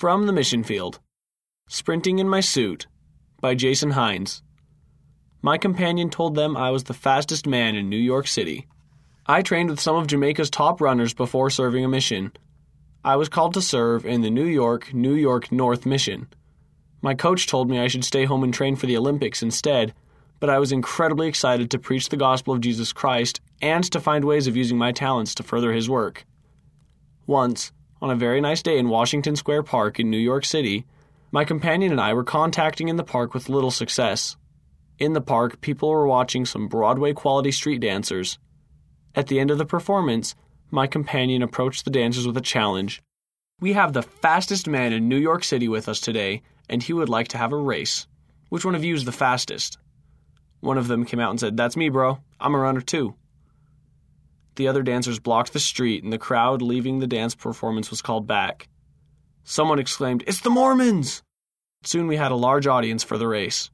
From the Mission Field. Sprinting in My Suit by Jason Hines. My companion told them I was the fastest man in New York City. I trained with some of Jamaica's top runners before serving a mission. I was called to serve in the New York North mission. My coach told me I should stay home and train for the Olympics instead, but I was incredibly excited to preach the gospel of Jesus Christ and to find ways of using my talents to further his work. Once, on a very nice day in Washington Square Park in New York City, my companion and I were contacting in the park with little success. In the park, people were watching some Broadway-quality street dancers. At the end of the performance, my companion approached the dancers with a challenge. We have the fastest man in New York City with us today, and he would like to have a race. Which one of you is the fastest? One of them came out and said, "That's me, bro. I'm a runner too." The other dancers blocked the street, and the crowd leaving the dance performance was called back. Someone exclaimed, "It's the Mormons!" Soon we had a large audience for the race.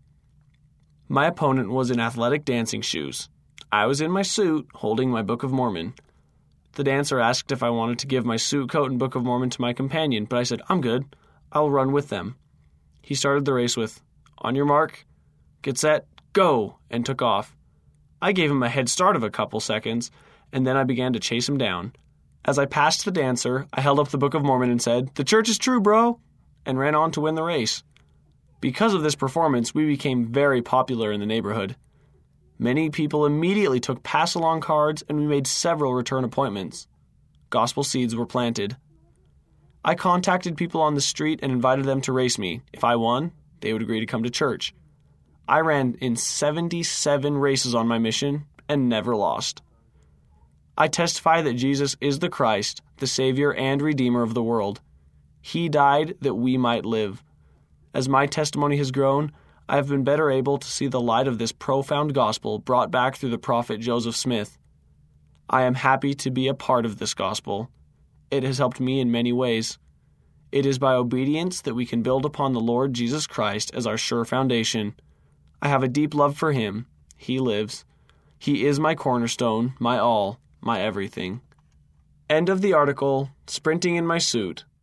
My opponent was in athletic dancing shoes. I was in my suit, holding my Book of Mormon. The dancer asked if I wanted to give my suit coat and Book of Mormon to my companion, but I said, "I'm good. I'll run with them." He started the race with, "On your mark, get set, go," and took off. I gave him a head start of a couple seconds, and then I began to chase him down. As I passed the dancer, I held up the Book of Mormon and said, "The church is true, bro," and ran on to win the race. Because of this performance, we became very popular in the neighborhood. Many people immediately took pass-along cards, and we made several return appointments. Gospel seeds were planted. I contacted people on the street and invited them to race me. If I won, they would agree to come to church. I ran in 77 races on my mission and never lost. I testify that Jesus is the Christ, the Savior and Redeemer of the world. He died that we might live. As my testimony has grown, I have been better able to see the light of this profound gospel brought back through the prophet Joseph Smith. I am happy to be a part of this gospel. It has helped me in many ways. It is by obedience that we can build upon the Lord Jesus Christ as our sure foundation. I have a deep love for Him. He lives. He is my cornerstone, my all, my everything. End of the article, Sprinting in My Suit,